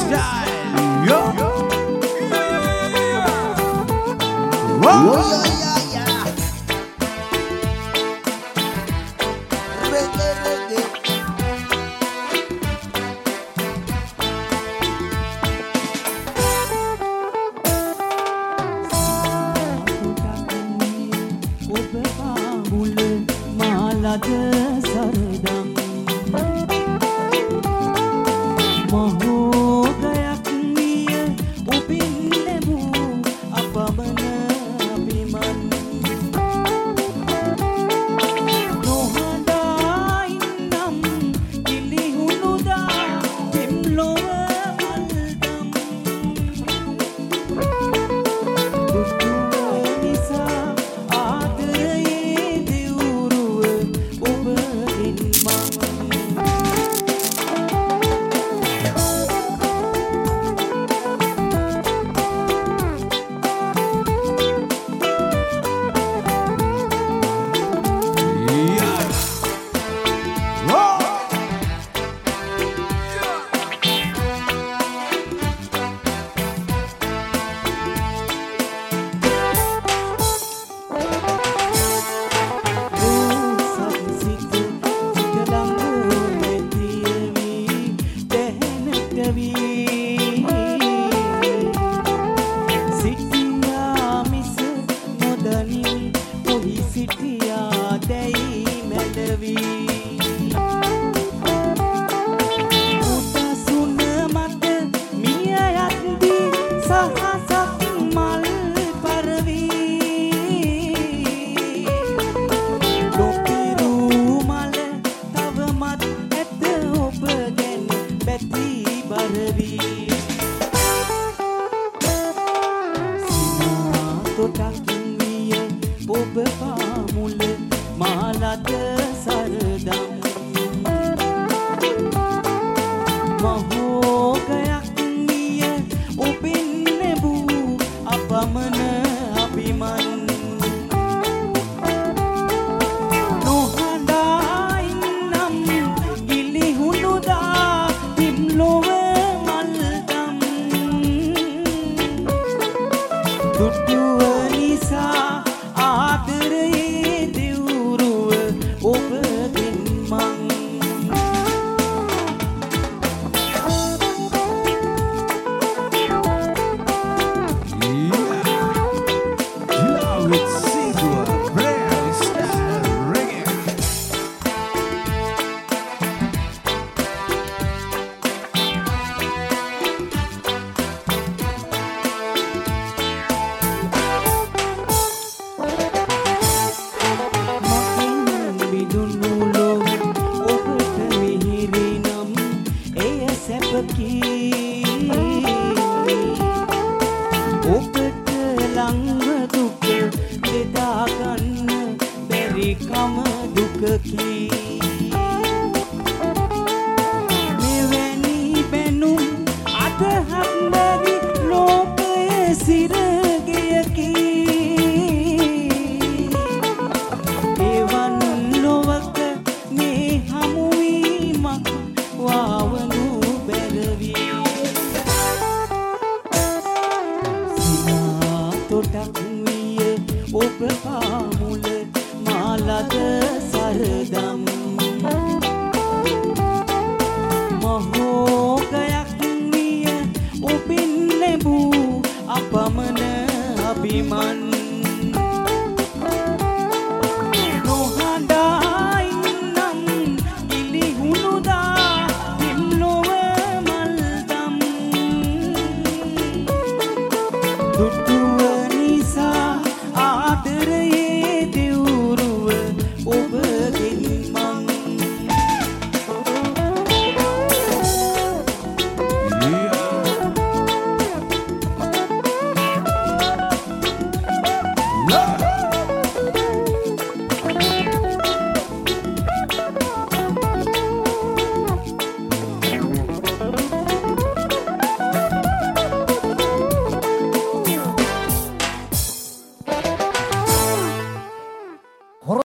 style. Yo. Whoa. Yeah. Reggae. සරදම් මහෝගයක් නිය ඔබින් ලැබූ අපමණ අභිමන් නොහඬා ඉන්නම් කිලිහුණුදා පෙම්ලොව මල්දම් දුටුව නිසා ආදරයේ දිවුරුව ඔබින් මං ඔබ පාමුල මාලද සරදම් මහෝගයක් නිය ඔබින් ලැබූ අපමණ අභිමන් නොහඬා ඉන්නම් ගිලිහුණුදා පිම්ලොව මල්දම් දුටුව නිසා ආදරයේ දිවුරුව ඔබගෙන් මං ඔබට ලංව දුක බෙදා ගන්න බැරි කම දුකකි මෙවැනි බැනුම් අදහක් බැරි ලෝකයේ සිරගෙයකි එවන් ලොවක මේ හමුවීමක් වාවනු බැරවි තොටක් විය ඔබ පාමුල මාලද සරදම්